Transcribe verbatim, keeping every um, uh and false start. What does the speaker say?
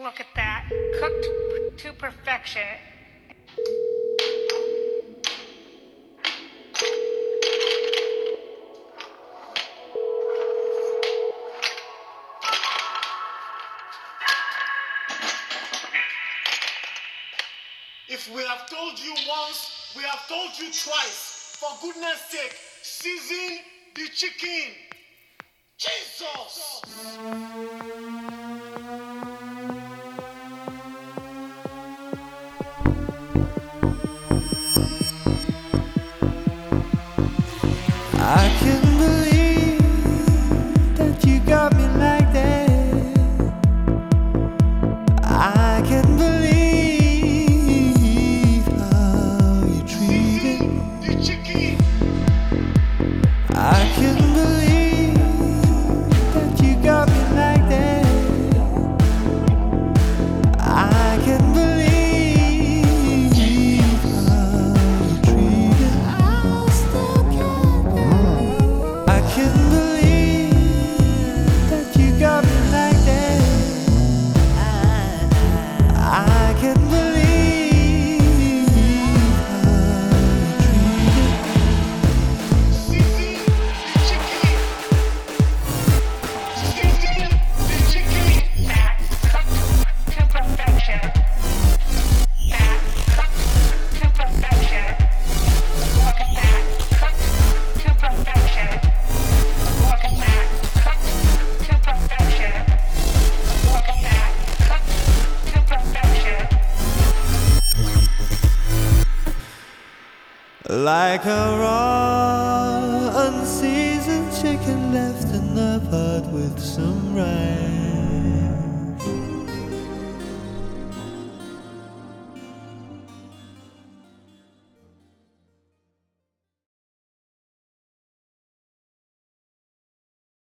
Look at that. Cooked to perfection. If we have told you once, we have told you twice. For goodness sake, season the chicken. Jesus! I can't believe that you got me like that. I can't believe how you treated the chicken. I can't believe that you got me like that. I can't believe how you treated. I still can't believe. I can't believe that you got me like that. I, I can't believe how you treated. Like a rock